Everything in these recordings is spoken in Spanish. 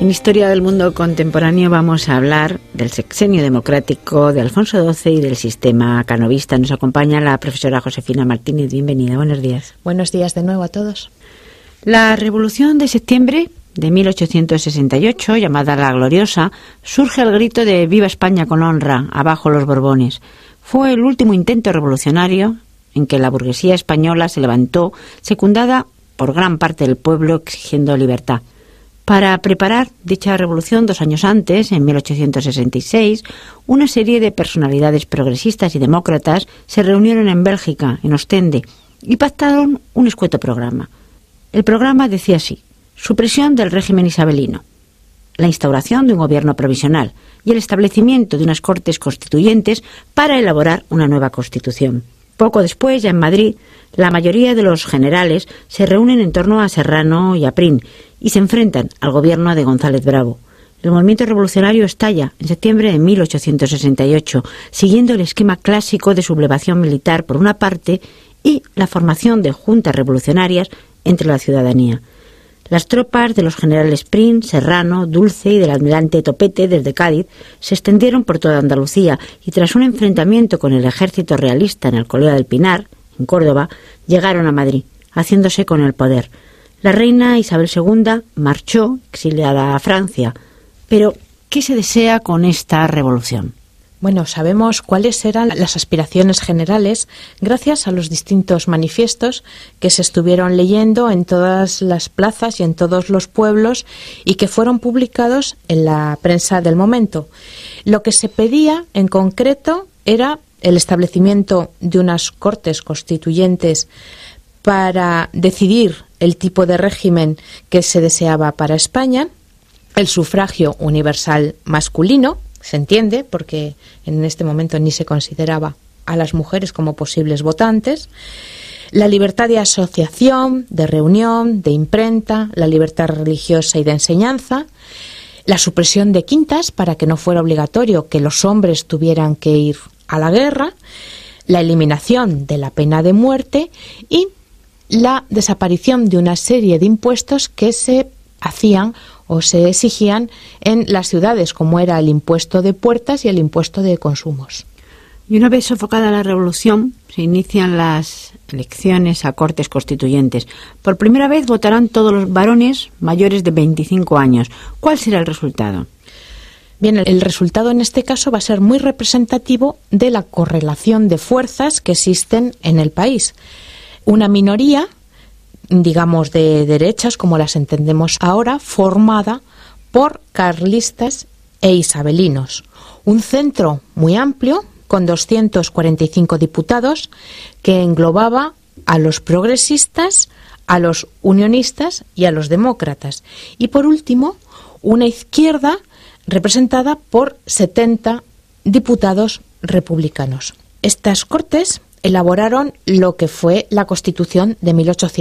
En Historia del Mundo Contemporáneo vamos a hablar del sexenio democrático de Alfonso XII y del sistema canovista. Nos acompaña la profesora Josefina Martínez. Bienvenida, buenos días. Buenos días de nuevo a todos. La Revolución de Septiembre de 1868, llamada la Gloriosa, surge al grito de «Viva España con honra, abajo los Borbones». Fue el último intento revolucionario en que la burguesía española se levantó, secundada por gran parte del pueblo exigiendo libertad. Para preparar dicha revolución, 2 años antes, en 1866, una serie de personalidades progresistas y demócratas se reunieron en Bélgica, en Ostende, y pactaron un escueto programa. El programa decía así: supresión del régimen isabelino, la instauración de un gobierno provisional y el establecimiento de unas Cortes Constituyentes para elaborar una nueva Constitución. Poco después, ya en Madrid, la mayoría de los generales se reúnen en torno a Serrano y a Prim y se enfrentan al gobierno de González Bravo. El movimiento revolucionario estalla en septiembre de 1868, siguiendo el esquema clásico de sublevación militar por una parte y la formación de juntas revolucionarias entre la ciudadanía. Las tropas de los generales Prim, Serrano, Dulce y del almirante Topete desde Cádiz se extendieron por toda Andalucía y tras un enfrentamiento con el ejército realista en Alcolea del Pinar, en Córdoba, llegaron a Madrid, haciéndose con el poder. La reina Isabel II marchó exiliada a Francia. Pero, ¿qué se desea con esta revolución? Bueno, sabemos cuáles eran las aspiraciones generales gracias a los distintos manifiestos que se estuvieron leyendo en todas las plazas y en todos los pueblos y que fueron publicados en la prensa del momento. Lo que se pedía en concreto era el establecimiento de unas Cortes Constituyentes para decidir el tipo de régimen que se deseaba para España, el sufragio universal masculino, se entiende, porque en este momento ni se consideraba a las mujeres como posibles votantes, la libertad de asociación, de reunión, de imprenta, la libertad religiosa y de enseñanza, la supresión de quintas para que no fuera obligatorio que los hombres tuvieran que ir a la guerra, la eliminación de la pena de muerte y la desaparición de una serie de impuestos que se hacían o se exigían en las ciudades, como era el impuesto de puertas y el impuesto de consumos. Y una vez sofocada la revolución, se inician las elecciones a Cortes Constituyentes. Por primera vez votarán todos los varones mayores de 25 años. ¿Cuál será el resultado? Bien, el resultado en este caso va a ser muy representativo de la correlación de fuerzas que existen en el país. Una minoría, digamos de derechas, como las entendemos ahora, formada por carlistas e isabelinos. Un centro muy amplio, con 245 diputados, que englobaba a los progresistas, a los unionistas y a los demócratas. Y por último, una izquierda representada por 70 diputados republicanos. Estas Cortes elaboraron lo que fue la Constitución de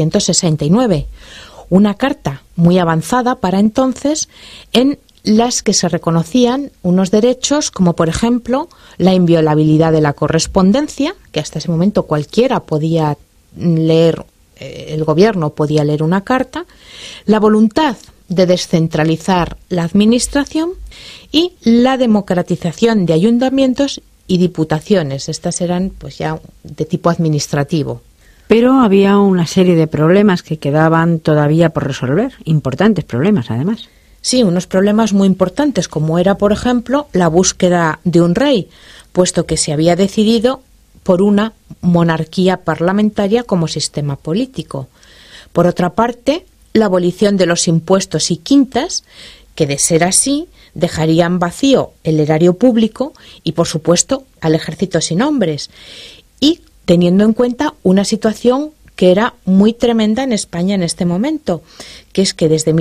1869, una carta muy avanzada para entonces en las que se reconocían unos derechos como, por ejemplo, la inviolabilidad de la correspondencia, que hasta ese momento cualquiera podía leer, el gobierno podía leer una carta, la voluntad de descentralizar la administración y la democratización de ayuntamientos y diputaciones. Estas eran pues ya de tipo administrativo. Pero había una serie de problemas que quedaban todavía por resolver, importantes problemas además. Sí, unos problemas muy importantes, como era, por ejemplo, la búsqueda de un rey, puesto que se había decidido por una monarquía parlamentaria como sistema político. Por otra parte, la abolición de los impuestos y quintas, que de ser así dejarían vacío el erario público y, por supuesto, al ejército sin hombres, y teniendo en cuenta una situación que era muy tremenda en España en este momento, que es que desde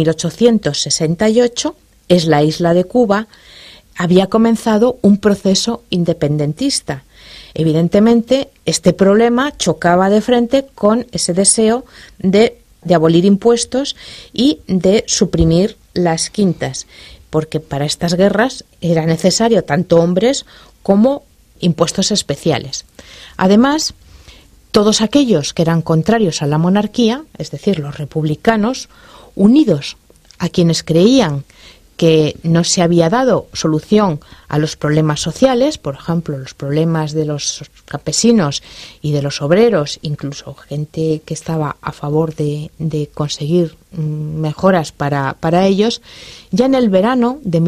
1868 es la isla de Cuba, había comenzado un proceso independentista. Evidentemente, este problema chocaba de frente con ese deseo de abolir impuestos y de suprimir las quintas, porque para estas guerras era necesario tanto hombres como impuestos especiales. Además, todos aquellos que eran contrarios a la monarquía, es decir, los republicanos, unidos a quienes creían que no se había dado solución a los problemas sociales, por ejemplo, los problemas de los campesinos y de los obreros, incluso gente que estaba a favor de conseguir mejoras para ellos. Ya en el verano de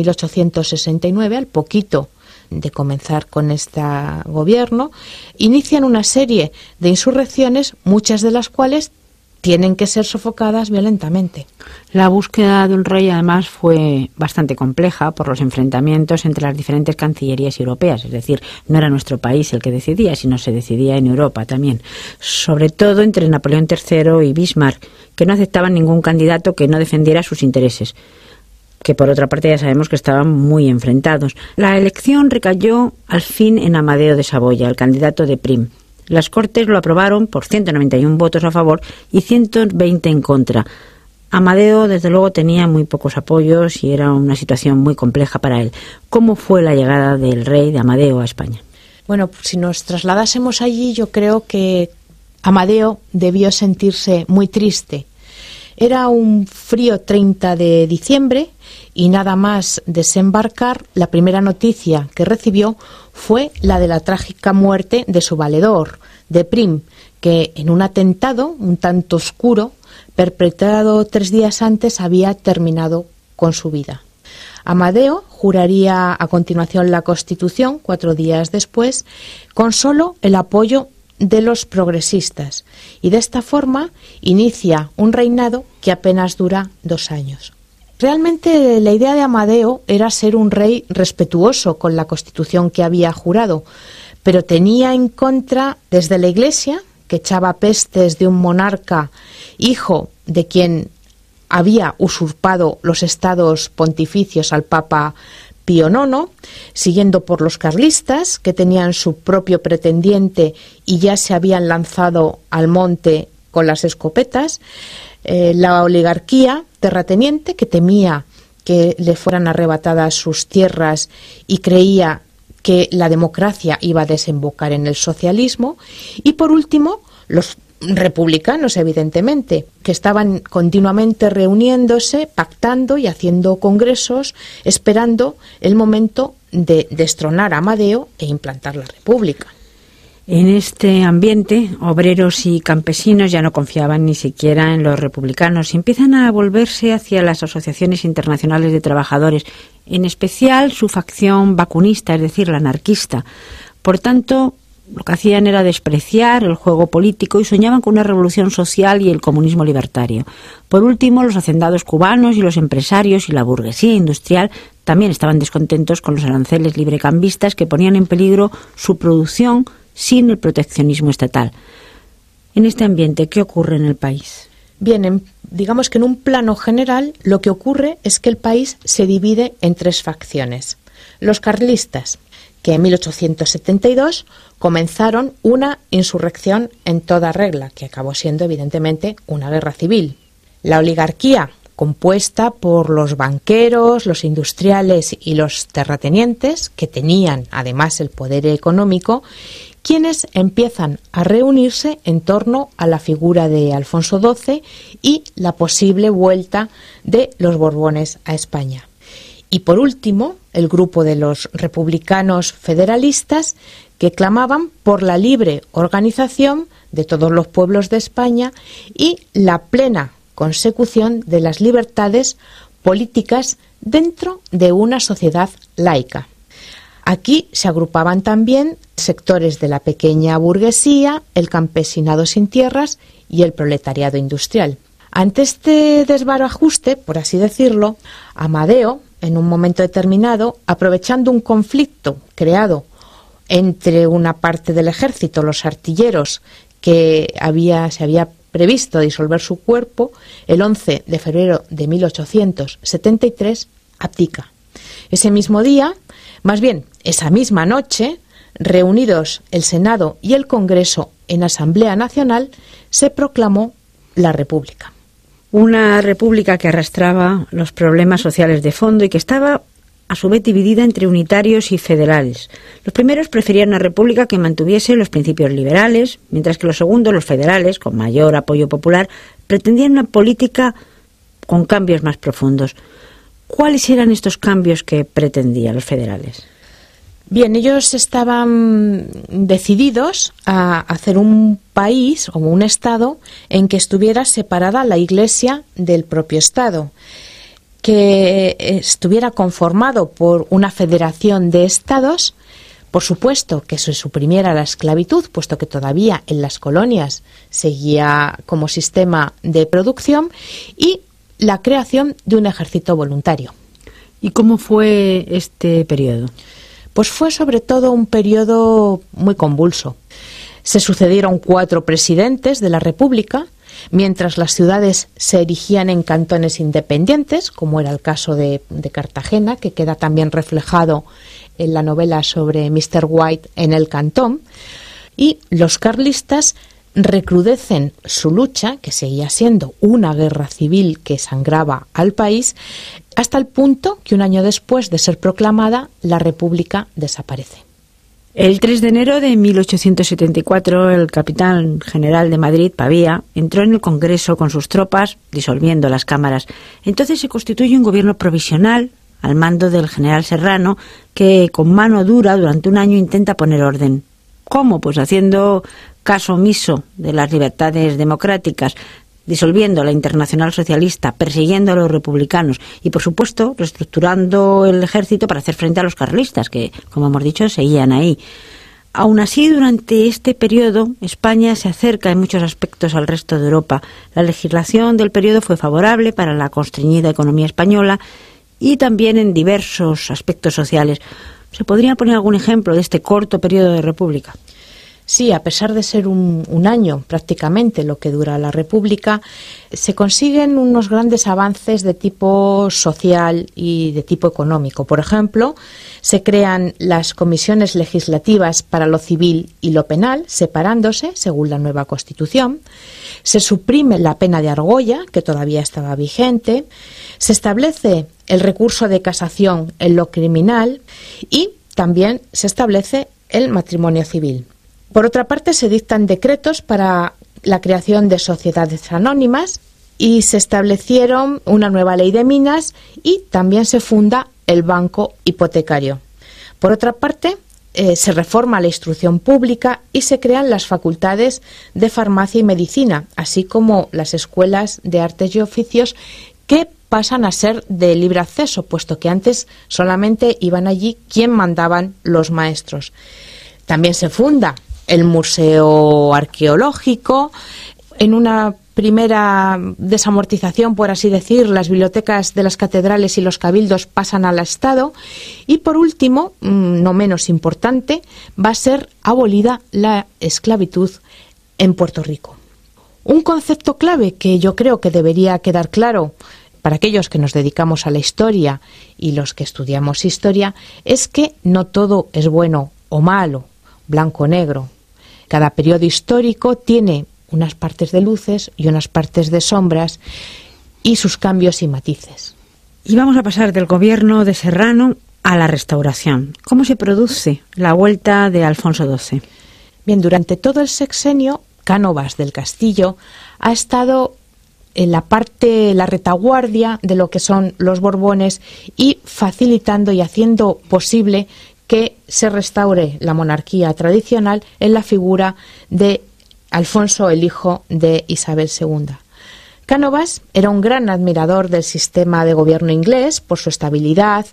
1869, al poquito de comenzar con este gobierno, inician una serie de insurrecciones, muchas de las cuales tienen que ser sofocadas violentamente. La búsqueda de un rey, además, fue bastante compleja por los enfrentamientos entre las diferentes cancillerías europeas. Es decir, no era nuestro país el que decidía, sino se decidía en Europa también. Sobre todo entre Napoleón III y Bismarck, que no aceptaban ningún candidato que no defendiera sus intereses, que por otra parte ya sabemos que estaban muy enfrentados. La elección recayó al fin en Amadeo de Saboya, el candidato de Prim. Las Cortes lo aprobaron por 191 votos a favor y 120 en contra. Amadeo, desde luego, tenía muy pocos apoyos y era una situación muy compleja para él. ¿Cómo fue la llegada del rey de Amadeo a España? Bueno, si nos trasladásemos allí, yo creo que Amadeo debió sentirse muy triste. Era un frío 30 de diciembre y nada más desembarcar, la primera noticia que recibió fue la de la trágica muerte de su valedor, de Prim, que en un atentado un tanto oscuro, perpetrado 3 días antes, había terminado con su vida. Amadeo juraría a continuación la Constitución 4 días después, con solo el apoyo de los progresistas, y de esta forma inicia un reinado que apenas dura 2 años. Realmente la idea de Amadeo era ser un rey respetuoso con la Constitución que había jurado, pero tenía en contra desde la Iglesia, que echaba pestes de un monarca hijo de quien había usurpado los estados pontificios al Papa Pío IX, siguiendo por los carlistas, que tenían su propio pretendiente y ya se habían lanzado al monte con las escopetas, la oligarquía terrateniente, que temía que le fueran arrebatadas sus tierras y creía que la democracia iba a desembocar en el socialismo, y por último los republicanos, evidentemente, que estaban continuamente reuniéndose, pactando y haciendo congresos, esperando el momento de destronar a Amadeo e implantar la República. En este ambiente, obreros y campesinos ya no confiaban ni siquiera en los republicanos y empiezan a volverse hacia las asociaciones internacionales de trabajadores, en especial su facción vacunista, es decir, la anarquista. Por tanto, lo que hacían era despreciar el juego político y soñaban con una revolución social y el comunismo libertario. Por último, los hacendados cubanos y los empresarios y la burguesía industrial también estaban descontentos con los aranceles librecambistas que ponían en peligro su producción sin el proteccionismo estatal. En este ambiente, ¿qué ocurre en el país? Bien, digamos que en un plano general lo que ocurre es que el país se divide en 3 facciones. Los carlistas, que en 1872 comenzaron una insurrección en toda regla, que acabó siendo evidentemente una guerra civil. La oligarquía, compuesta por los banqueros, los industriales y los terratenientes, que tenían además el poder económico, quienes empiezan a reunirse en torno a la figura de Alfonso XII y la posible vuelta de los Borbones a España. Y por último, el grupo de los republicanos federalistas, que clamaban por la libre organización de todos los pueblos de España y la plena consecución de las libertades políticas dentro de una sociedad laica. Aquí se agrupaban también sectores de la pequeña burguesía, el campesinado sin tierras y el proletariado industrial. Ante este desbarajuste, por así decirlo, Amadeo, en un momento determinado, aprovechando un conflicto creado entre una parte del ejército, los artilleros, que se había previsto disolver su cuerpo, el 11 de febrero de 1873 abdica. Ese mismo día, más bien esa misma noche, reunidos el Senado y el Congreso en Asamblea Nacional, se proclamó la República. Una república que arrastraba los problemas sociales de fondo y que estaba a su vez dividida entre unitarios y federales. Los primeros preferían una república que mantuviese los principios liberales, mientras que los segundos, los federales, con mayor apoyo popular, pretendían una política con cambios más profundos. ¿Cuáles eran estos cambios que pretendían los federales? Bien, ellos estaban decididos a hacer un país o un Estado en que estuviera separada la Iglesia del propio Estado, que estuviera conformado por una federación de estados, por supuesto que se suprimiera la esclavitud, puesto que todavía en las colonias seguía como sistema de producción, y la creación de un ejército voluntario. ¿Y cómo fue este periodo? Pues fue sobre todo un periodo muy convulso. Se sucedieron 4 presidentes de la República, mientras las ciudades se erigían en cantones independientes, como era el caso de Cartagena, que queda también reflejado en la novela sobre Mr. White en el cantón, y los carlistas recrudecen su lucha, que seguía siendo una guerra civil que sangraba al país, hasta el punto que un año después de ser proclamada, la República desaparece. El 3 de enero de 1874, el capitán general de Madrid, Pavía, entró en el Congreso con sus tropas, disolviendo las cámaras. Entonces se constituye un gobierno provisional al mando del general Serrano, que con mano dura durante un año intenta poner orden. ¿Cómo? Pues haciendo caso omiso de las libertades democráticas, disolviendo la Internacional Socialista, persiguiendo a los republicanos y, por supuesto, reestructurando el ejército para hacer frente a los carlistas, que, como hemos dicho, seguían ahí. Aún así, durante este periodo, España se acerca en muchos aspectos al resto de Europa. La legislación del periodo fue favorable para la constreñida economía española y también en diversos aspectos sociales. ¿Se podría poner algún ejemplo de este corto periodo de república? Sí, a pesar de ser un año prácticamente lo que dura la República, se consiguen unos grandes avances de tipo social y de tipo económico. Por ejemplo, se crean las comisiones legislativas para lo civil y lo penal, separándose según la nueva Constitución. Se suprime la pena de argolla, que todavía estaba vigente. Se establece el recurso de casación en lo criminal y también se establece el matrimonio civil. Por otra parte, se dictan decretos para la creación de sociedades anónimas y se establecieron una nueva ley de minas y también se funda el Banco Hipotecario. Por otra parte, se reforma la instrucción pública y se crean las facultades de farmacia y medicina, así como las escuelas de artes y oficios, que pasan a ser de libre acceso, puesto que antes solamente iban allí quien mandaban los maestros. También se funda el Museo Arqueológico. En una primera desamortización, por así decir, las bibliotecas de las catedrales y los cabildos pasan al Estado. Y por último, no menos importante, va a ser abolida la esclavitud en Puerto Rico. Un concepto clave que yo creo que debería quedar claro para aquellos que nos dedicamos a la historia y los que estudiamos historia es que no todo es bueno o malo, blanco o negro. Cada periodo histórico tiene unas partes de luces y unas partes de sombras y sus cambios y matices. Y vamos a pasar del gobierno de Serrano a la Restauración. ¿Cómo se produce la vuelta de Alfonso XII? Bien, durante todo el sexenio, Cánovas del Castillo ha estado en la retaguardia de lo que son los Borbones y facilitando y haciendo posible que se restaure la monarquía tradicional en la figura de Alfonso, el hijo de Isabel II. Cánovas era un gran admirador del sistema de gobierno inglés por su estabilidad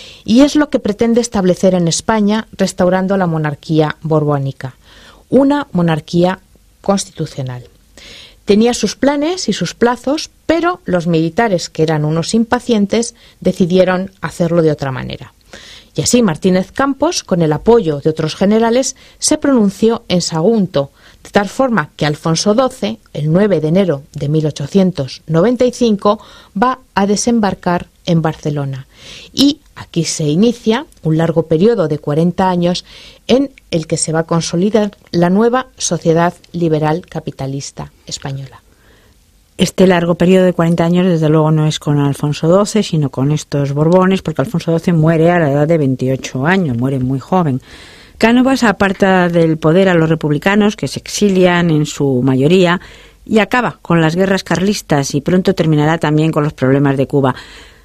y es lo que pretende establecer en España, restaurando la monarquía borbónica, una monarquía constitucional. Tenía sus planes y sus plazos, pero los militares, que eran unos impacientes, decidieron hacerlo de otra manera. Y así Martínez Campos, con el apoyo de otros generales, se pronunció en Sagunto, de tal forma que Alfonso XII, el 9 de enero de 1895, va a desembarcar en Barcelona. Y aquí se inicia un largo periodo de 40 años en el que se va a consolidar la nueva sociedad liberal capitalista española. Este largo periodo de 40 años, desde luego, no es con Alfonso XII, sino con estos Borbones, porque Alfonso XII muere a la edad de 28 años, muere muy joven. Cánovas aparta del poder a los republicanos, que se exilian en su mayoría, y acaba con las guerras carlistas y pronto terminará también con los problemas de Cuba.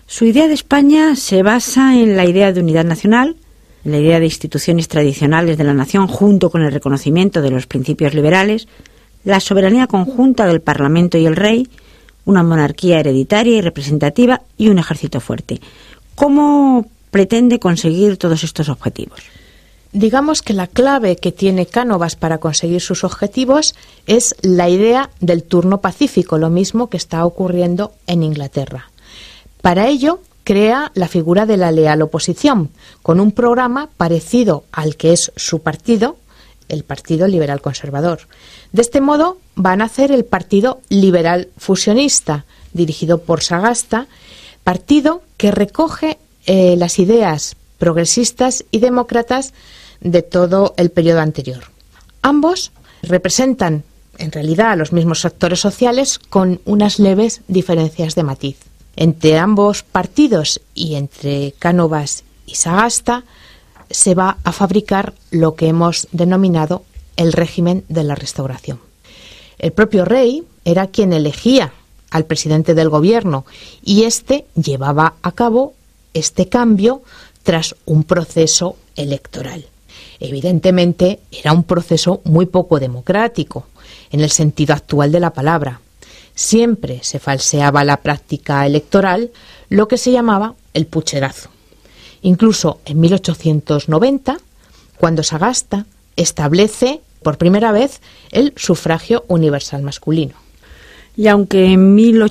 Su idea de España se basa en la idea de unidad nacional, en la idea de instituciones tradicionales de la nación junto con el reconocimiento de los principios liberales, la soberanía conjunta del Parlamento y el rey, una monarquía hereditaria y representativa y un ejército fuerte. ¿Cómo pretende conseguir todos estos objetivos? Digamos que la clave que tiene Cánovas para conseguir sus objetivos es la idea del turno pacífico, lo mismo que está ocurriendo en Inglaterra. Para ello, crea la figura de la leal oposición, con un programa parecido al que es su partido, el Partido Liberal Conservador. De este modo, van a hacer el Partido Liberal Fusionista, dirigido por Sagasta, partido que recoge las ideas progresistas y demócratas de todo el periodo anterior. Ambos representan, en realidad, a los mismos sectores sociales con unas leves diferencias de matiz. Entre ambos partidos y entre Cánovas y Sagasta se va a fabricar lo que hemos denominado el régimen de la Restauración. El propio rey era quien elegía al presidente del gobierno y éste llevaba a cabo este cambio tras un proceso electoral. Evidentemente era un proceso muy poco democrático en el sentido actual de la palabra. Siempre se falseaba la práctica electoral, lo que se llamaba el pucherazo. Incluso en 1890, cuando Sagasta establece por primera vez el sufragio universal masculino. Y aunque en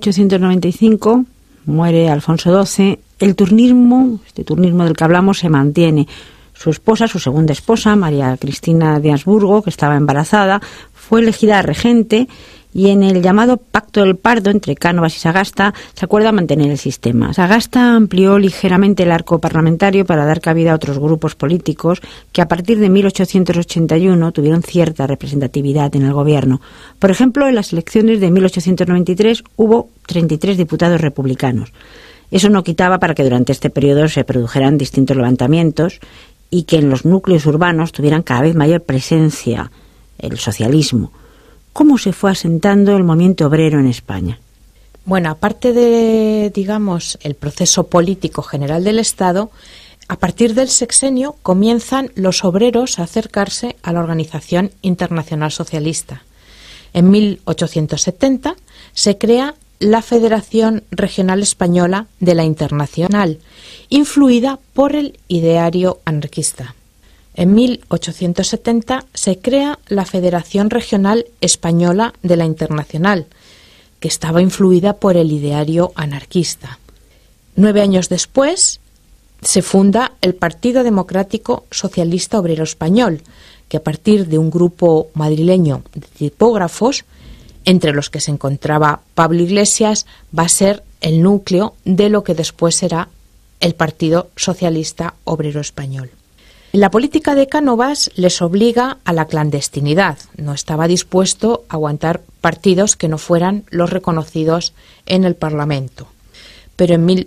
1895 muere Alfonso XII, el turnismo, este turnismo del que hablamos, se mantiene. Su esposa, su segunda esposa, María Cristina de Habsburgo, que estaba embarazada, fue elegida regente y en el llamado Pacto del Pardo entre Cánovas y Sagasta se acuerda mantener el sistema. Sagasta amplió ligeramente el arco parlamentario para dar cabida a otros grupos políticos que a partir de 1881 tuvieron cierta representatividad en el gobierno. Por ejemplo, en las elecciones de 1893 hubo 33 diputados republicanos. Eso no quitaba para que durante este periodo se produjeran distintos levantamientos y que en los núcleos urbanos tuvieran cada vez mayor presencia el socialismo. ¿Cómo se fue asentando el movimiento obrero en España? Bueno, aparte de, digamos, el proceso político general del Estado, a partir del sexenio comienzan los obreros a acercarse a la Organización Internacional Socialista. En 1870 se crea la Federación Regional Española de la Internacional, influida por el ideario anarquista. En 1870 se crea la Federación Regional Española de la Internacional, que estaba influida por el ideario anarquista. 9 años después se funda el Partido Democrático Socialista Obrero Español, que a partir de un grupo madrileño de tipógrafos, entre los que se encontraba Pablo Iglesias, va a ser el núcleo de lo que después será el Partido Socialista Obrero Español. La política de Cánovas les obliga a la clandestinidad. No estaba dispuesto a aguantar partidos que no fueran los reconocidos en el Parlamento. Pero en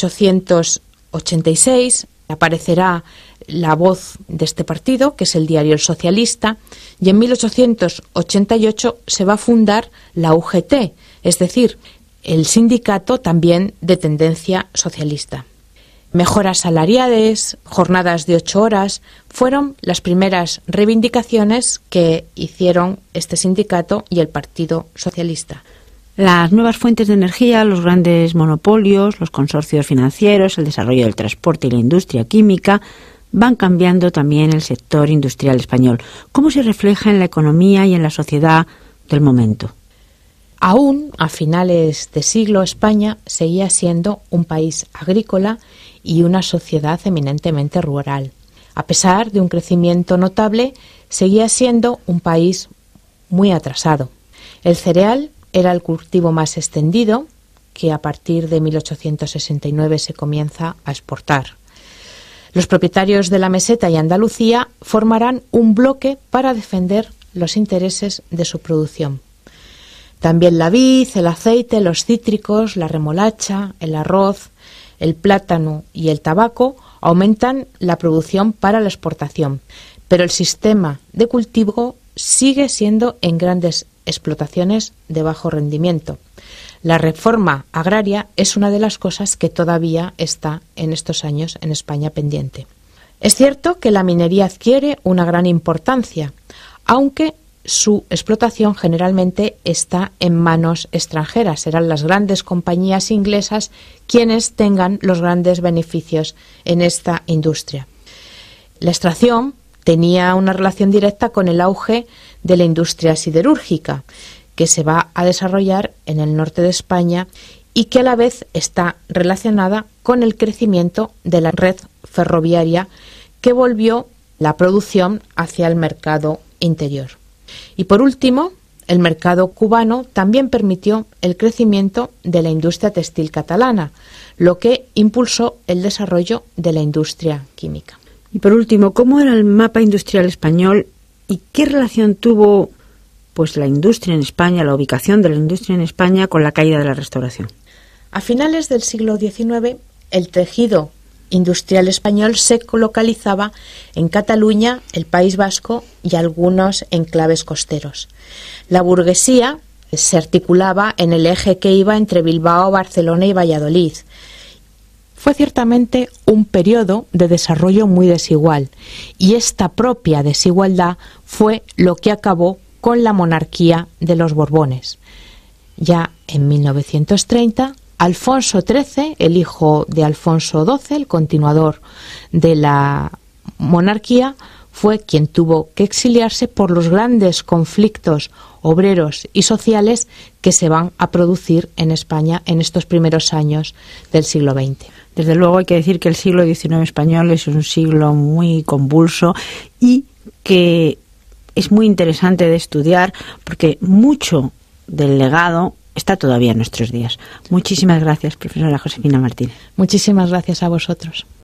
1886 aparecerá La Voz de este partido, que es el diario El Socialista, y en 1888 se va a fundar la UGT, es decir, el sindicato también de tendencia socialista. Mejoras salariales, jornadas de 8 horas, fueron las primeras reivindicaciones que hicieron este sindicato y el Partido Socialista. Las nuevas fuentes de energía, los grandes monopolios, los consorcios financieros, el desarrollo del transporte y la industria química van cambiando también el sector industrial español. ¿Cómo se refleja en la economía y en la sociedad del momento? Aún a finales de siglo España seguía siendo un país agrícola y una sociedad eminentemente rural. A pesar de un crecimiento notable, seguía siendo un país muy atrasado. El cereal era el cultivo más extendido, que a partir de 1869 se comienza a exportar. Los propietarios de la meseta y Andalucía formarán un bloque para defender los intereses de su producción. También la vid, el aceite, los cítricos, la remolacha, el arroz, el plátano y el tabaco aumentan la producción para la exportación, pero el sistema de cultivo sigue siendo en grandes explotaciones de bajo rendimiento. La reforma agraria es una de las cosas que todavía está en estos años en España pendiente. Es cierto que la minería adquiere una gran importancia, aunque su explotación generalmente está en manos extranjeras. Serán las grandes compañías inglesas quienes tengan los grandes beneficios en esta industria. La extracción tenía una relación directa con el auge de la industria siderúrgica, que se va a desarrollar en el norte de España y que a la vez está relacionada con el crecimiento de la red ferroviaria que volvió la producción hacia el mercado interior. Y por último, el mercado cubano también permitió el crecimiento de la industria textil catalana, lo que impulsó el desarrollo de la industria química. Y por último, ¿cómo era el mapa industrial español y qué relación tuvo la industria en España, la ubicación de la industria en España con la caída de la Restauración? A finales del siglo XIX, el tejido industrial español se localizaba en Cataluña, el País Vasco y algunos enclaves costeros. La burguesía se articulaba en el eje que iba entre Bilbao, Barcelona y Valladolid. Fue ciertamente un periodo de desarrollo muy desigual, y esta propia desigualdad fue lo que acabó con la monarquía de los Borbones. Ya en 1930, Alfonso XIII, el hijo de Alfonso XII, el continuador de la monarquía, fue quien tuvo que exiliarse por los grandes conflictos obreros y sociales que se van a producir en España en estos primeros años del siglo XX. Desde luego hay que decir que el siglo XIX español es un siglo muy convulso y que es muy interesante de estudiar porque mucho del legado está todavía en nuestros días. Muchísimas gracias, profesora Josefina Martínez. Muchísimas gracias a vosotros.